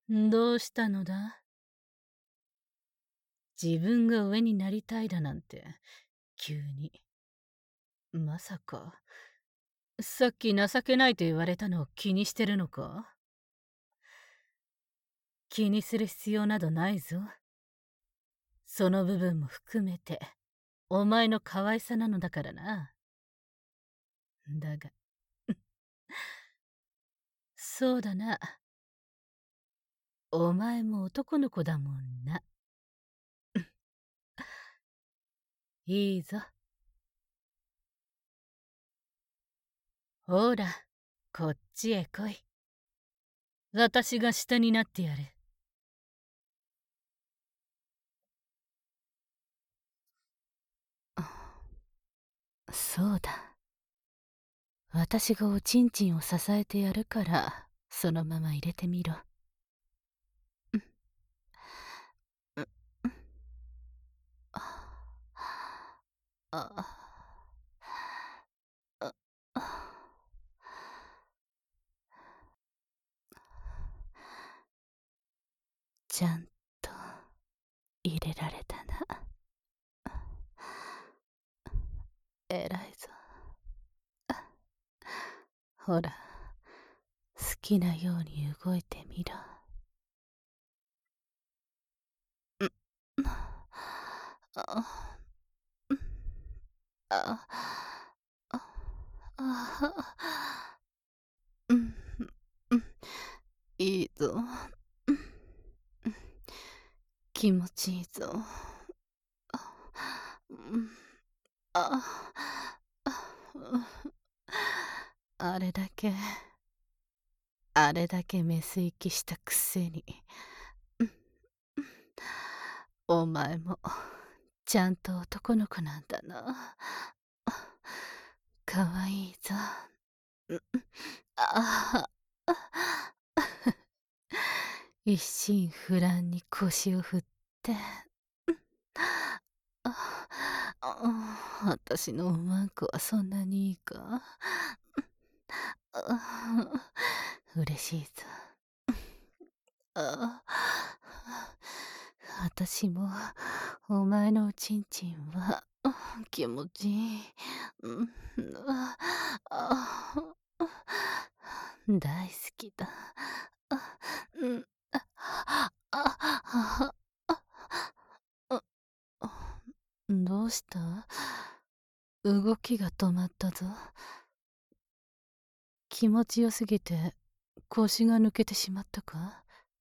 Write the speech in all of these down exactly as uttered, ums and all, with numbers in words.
どうしたのだ？自分が上になりたいだなんて、急に。まさか、さっき情けないと言われたのを気にしてるのか？気にする必要などないぞ。その部分も含めて、お前の可愛さなのだからな。だが、そうだな。お前も男の子だもんな。いいぞ。ほら、こっちへ来い。私が下になってやる。そうだ。私がおちんちんを支えてやるから、そのまま入れてみろ。ちゃんと入れられたな。偉いぞ。ほら、好きなように動いてみろ。いいぞ。気持ちいいぞ。あれだけ、あれだけメス息したくせに。お前も、ちゃんと男の子なんだな。かわいいぞ。一心不乱に腰を振って。私のおまんこはそんなにいいか？嬉しいぞ。私もお前のおちんちんは気持ちいい。大好きだ。どうした？動きが止まったぞ。気持ちよすぎて腰が抜けてしまったか？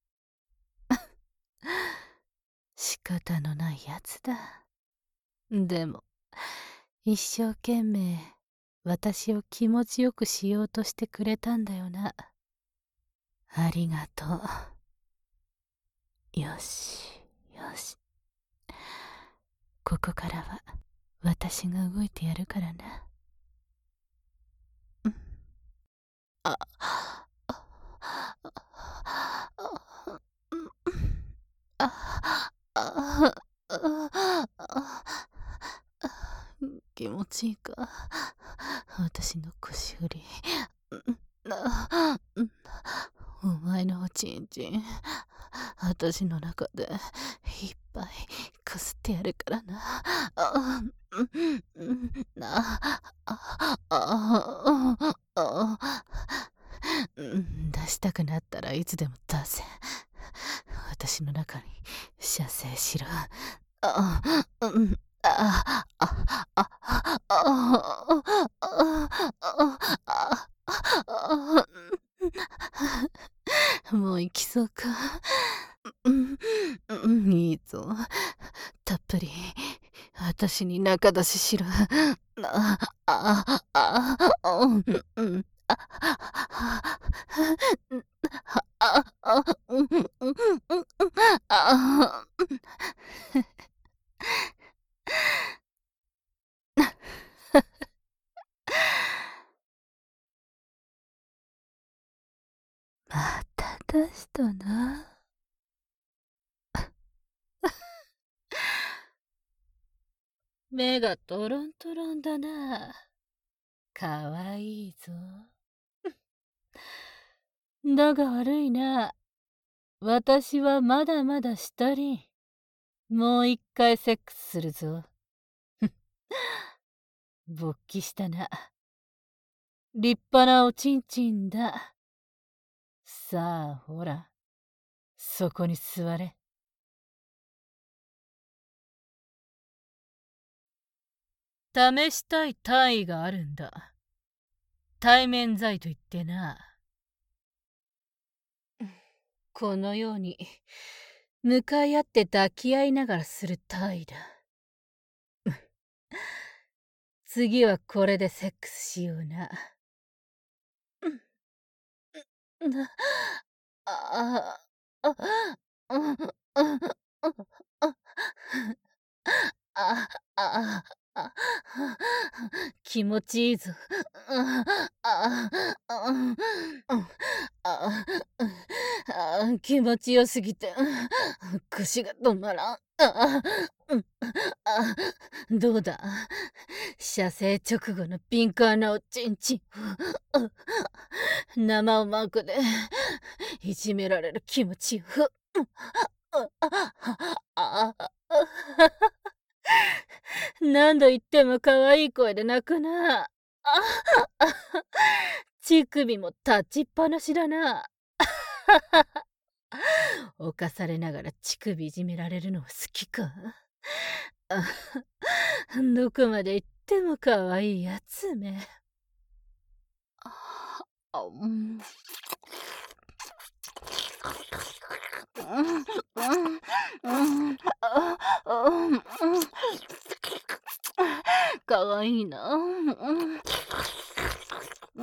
仕方のないやつだ。でも、一生懸命私を気持ちよくしようとしてくれたんだよな。ありがとう。よし、よし。ここからは私が動いてやるからな。あ、気持ちいいか？私の腰振り。お前のおちんちん、私の中でいっぱいこすってやるからな。出したくなったらいつでも出せ。私の中に射精しろ。もう行きそうか？いいぞ。たっぷり私に仲出ししろ。また出したな。目がトロントロンだな。かわいいぞ。だが悪いな。 私はまだまだしたり。もう一回セックスするぞ。勃起したな。立派なおちんちんだ。さあ、ほら、そこに座れ。試したい体位があるんだ。対面剤と言ってな。このように、向かい合って抱き合いながらする体位だ。次はこれでセックスしような。な、ああ、あ、あ、あ、あ、あ、気持ちいいぞ。あ、あ、あ、あ、気持ちよすぎて、腰が止まらん。あ、あ、どうだ、射精直後のピンク穴おちんちん。生をマークでいじめられる気持ちよ。何度言っても可愛い声で泣くな。乳首も立ちっぱなしだな。犯されながら乳首いじめられるのは好きか。どこまで行っても可愛いやつめ。あ、うん。かわいいな。うん。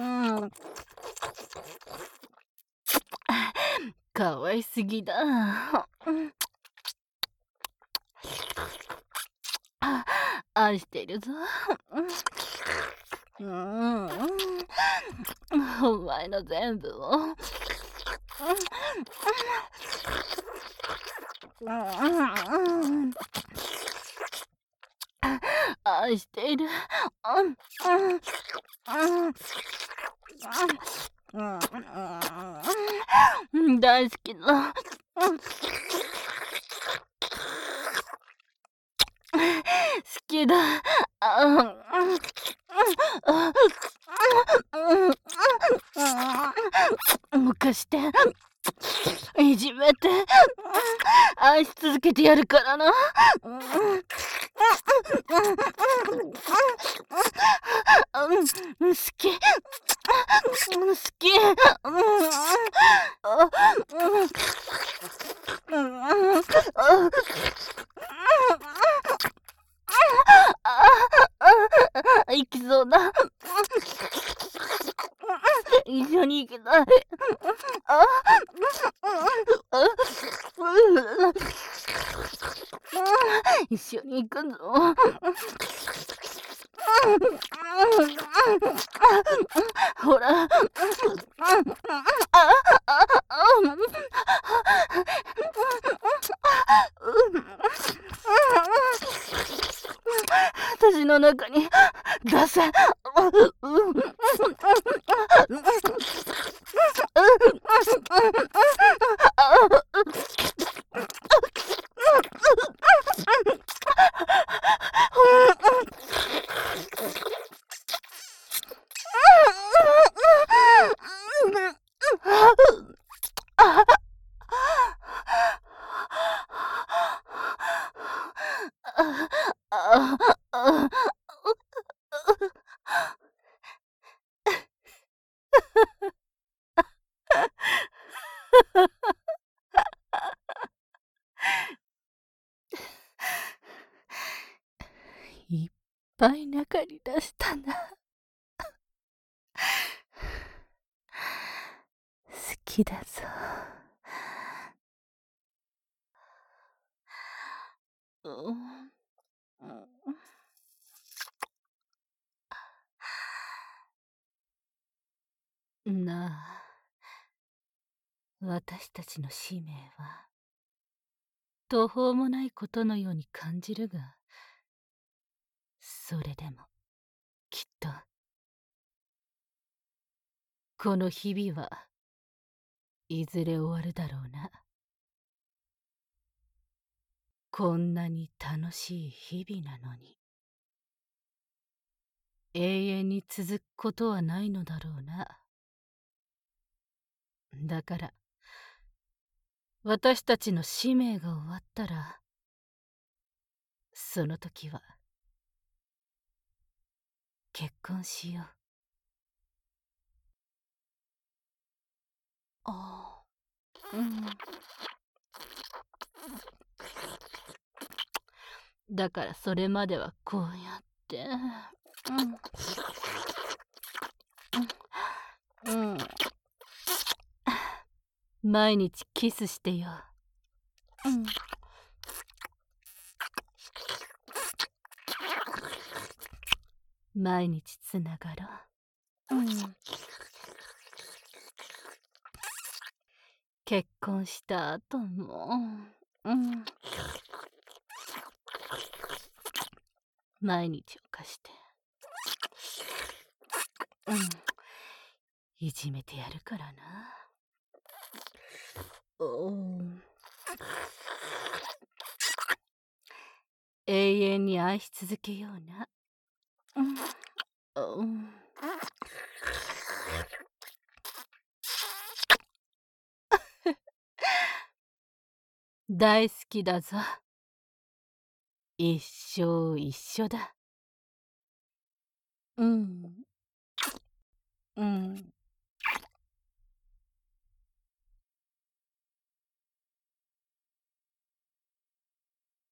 かわいすぎだ。愛しているぞ。うん。お前の全部を。愛している。大好きだ。好きだ。貸して。いじめて。愛し続けてやるからな。好き。好き。行きそうだ。一緒に行きたい。一緒に行くぞ。ほら。私の中に出せ。いっぱい中に出したな。好きだぞ。うん、なあ、私たちの使命は途方もないことのように感じるが、それでもきっとこの日々はいずれ終わるだろうな。 こんなに楽しい日々なのに、永遠に続くことはないのだろうな。だから、私たちの使命が終わったら、その時は、結婚しよう。ああ、うん。だからそれまではこうやって、うん、うん、うん。毎日キスしてよ。うん。毎日つながろう。うん。結婚した後も、うん。毎日を貸して。うん。いじめてやるからな。おー。永遠に愛し続けような。うん。うん。大好きだぞ。一生一緒だ。うん。うん。